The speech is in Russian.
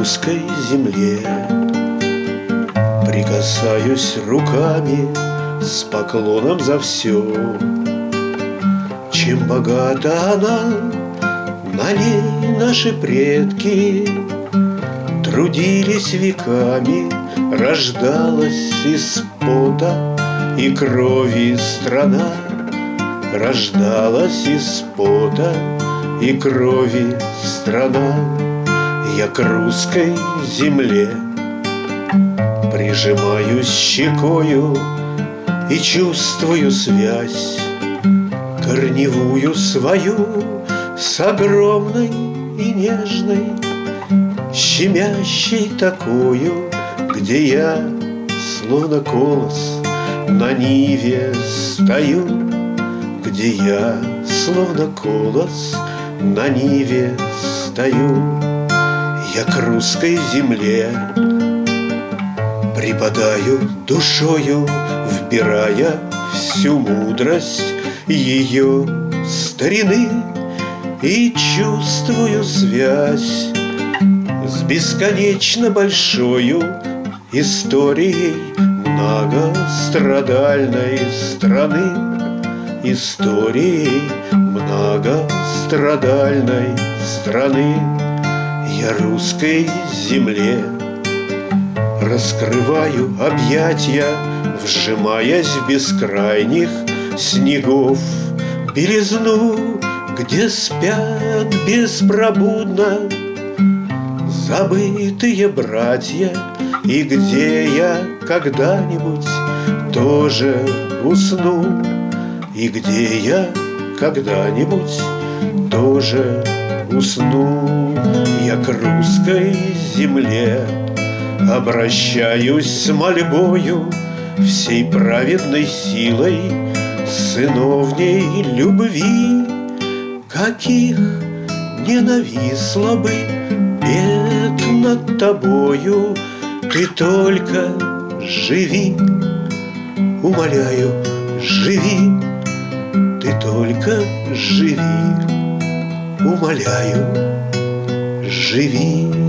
русской земле. Прикасаюсь руками с поклоном за все, чем богата она, на ней наши предки трудились веками, рождалась из пота и крови страна, рождалась из пота и крови страна. Я к русской земле прижимаюсь щекою и чувствую связь корневую свою с огромной и нежной, щемящей такою, где я, словно колос, на ниве стою, где я, словно колос, на ниве стою. Я к русской земле припадаю душою, вбирая всю мудрость ее старины, и чувствую связь с бесконечно большою историей многострадальной страны, историей многострадальной страны. Я русской земле раскрываю объятья, вжимаясь в бескрайних снегов белизну, где спят беспробудно забытые братья, и где я когда-нибудь тоже усну, и где я когда-нибудь тоже усну. Я к русской земле обращаюсь с мольбою, всей праведной силой сыновней любви, каких не нависло бы бед над тобою. Ты только живи, умоляю, живи, ты только живи, умоляю, живи.